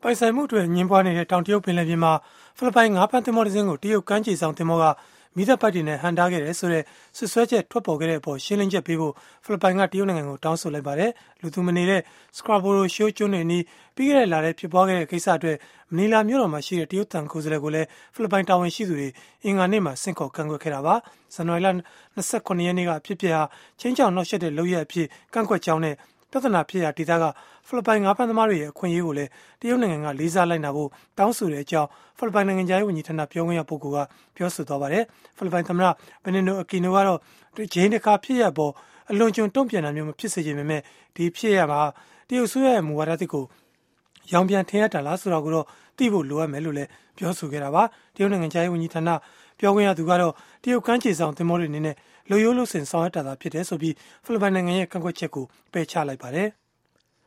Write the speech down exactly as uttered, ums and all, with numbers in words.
ပိုင်ဆိုင်မှုတွေညှင်းပွားနေတဲ့တောင်တရုတ်ပင်လယ်ပြင်မှာဖိလစ်ပိုင်ငါးဖမ်းသင်္ဘောတစ်စင်းကိုတရုတ်ကမ်းခြေဆောင်သင်္ဘောကမီးသတ်ပိုက်တွေနဲ့ဟန်တားခဲ့တယ်ဆိုတဲ့ဆွဆွဲချက်ထွက်ပေါ်ခဲ့တဲ့အပေါ်ရှင်းလင်းချက်ပေးဖို့ဖိလစ်ပိုင်ကတရုတ်နိုင်ငံကိုတောင်းဆိုလိုက်ပါတယ်။လူသူမနေတဲ့ Scarborough Shoal ကျွန်းတွေအနီးပြီးခဲ့တဲ့လထဲဖြစ်ပွားခဲ့တဲ့ကိစ္စအတွက်မနီလာမြို့တော်မှာရှိတဲ့တရုတ်တန်ကိုယ်စားလှယ်ကိုလည်းဖိလစ်ပိုင်တာဝန်ရှိသူတွေအင်္ဂါနေ့မှာဆင့်ခေါ်ကန့်ကွက်ခဲ့တာပါ။ဇန်နဝါရီလ၂၉ရက်နေ့ကအဖြစ်ပြဟာချင်းချောင်နှောက်ယှက်တဲ့လုပ်ရက်အဖြစ်ကန့်ကွက်ကြောင်းနဲ့ပြဿနာဖြစ်ရာဒေသကဖိလစ်ပိုင်ငါးဖမ်းသမားတွေရဲ့အခွင့်အရေးကိုလည်းတရုတ်နိုင်ငံကလေးစားလိုက်နာဖို့တောင်းဆိုတဲ့အကြောင်းဖိလစ်ပိုင်နိုင်ငံသားရေးဝန်ကြီးဌာနပြောခွင့်ရပုဂ္ဂိုလ်ကပြောဆိုသွားပါတယ်။ဖိလစ်ပိုင်သမ္မတဘယ်နင်ဒိုအကီနိုကတော့ဂျင်းတကာဖြစ်ရပေါ်အလွန်ကျွံတုံ့ပြန်တာမျိုးမဖြစ်စေချင်ပေမဲ့ဒီဖြစ်ရမှာတရုတ်ဆိုရရဲ့မူဝါဒတစ်ကိုရောင်ပြန်ထင်ရတာလားဆိုတော့ကိုတော့သိဖို့လိုအပ်မယ်လို့လည်းပြောဆိုခဲ့တာပါ။တရုတ်နိုင်ငံသားရေးဝန်ကြီးဌာနပြောခွင့်ရသူကတော့တရုတ်ကမ်းခြေဆောင်သင်္ဘောတွေအနေနဲ့လူရိုးလူစင်ဆောင်ရွက်တာသာဖြစ်တယ်ဆိုပြီးဖိလစ်ပိုင်နိုင်ငံရဲ့ကန့်ကွက်ချက်ကိုပယ်ချလိုက်ပါတယ်။